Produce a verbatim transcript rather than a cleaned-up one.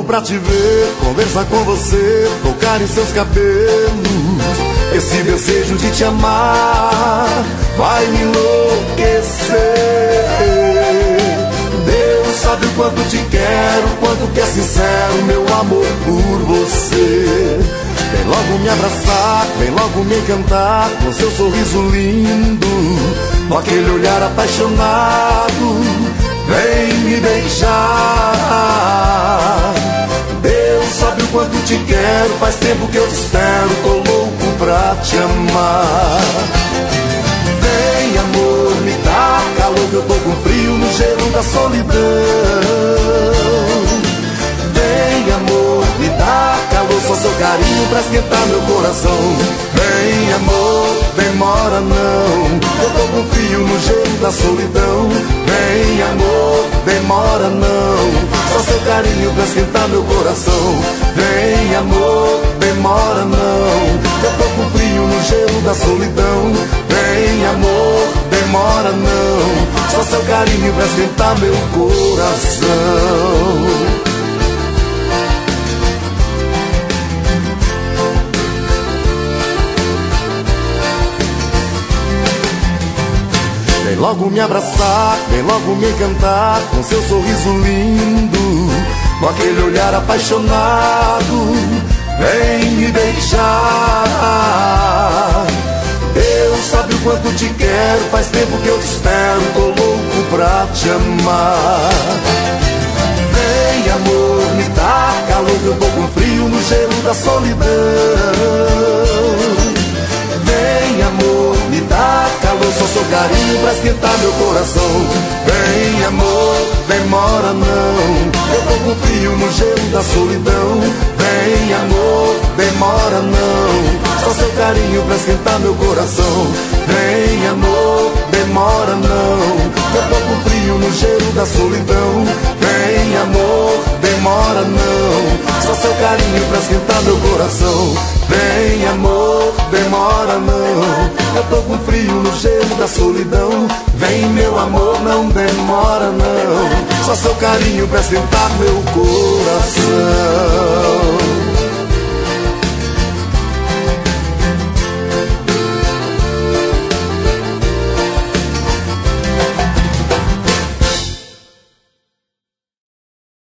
louco pra te ver, conversar com você, tocar em seus cabelos. Esse desejo de te amar vai me enlouquecer. Deus sabe o quanto te quero, quanto que é sincero meu amor por você. Vem logo me abraçar, vem logo me encantar com seu sorriso lindo, com aquele olhar apaixonado, vem me beijar. Deus sabe o quanto te quero, faz tempo que eu te espero, tô louco pra te amar. Vem amor, me dá calor que eu tô com frio no gelo da solidão. Vem amor, me dá calor, só seu carinho pra esquentar meu coração. Vem amor, demora não, eu tô com frio no gelo da solidão. Vem amor, demora não, só seu carinho pra esquentar meu coração. Vem amor, demora não, eu tô com frio no gelo da solidão. Vem amor, demora não, só seu carinho pra esquentar meu coração. Vem logo me abraçar, vem logo me encantar com seu sorriso lindo, com aquele olhar apaixonado, vem me beijar. Deus sabe o quanto te quero, faz tempo que eu te espero, tô louco pra te amar. Vem amor, me dá calor que eu tô com frio no gelo da solidão. Vem amor, me dá calor, só seu carinho pra esquentar meu coração. Vem amor, demora não, eu tô com frio no gelo da solidão. Vem amor, demora não, só seu carinho pra esquentar meu coração. Vem amor, demora não, eu tô com frio no gelo da solidão. Vem amor, demora não, só seu carinho pra esquentar meu coração. Vem amor, demora não, eu tô com frio no gelo da solidão. Vem meu amor, não demora não, só seu carinho pra esquentar meu coração.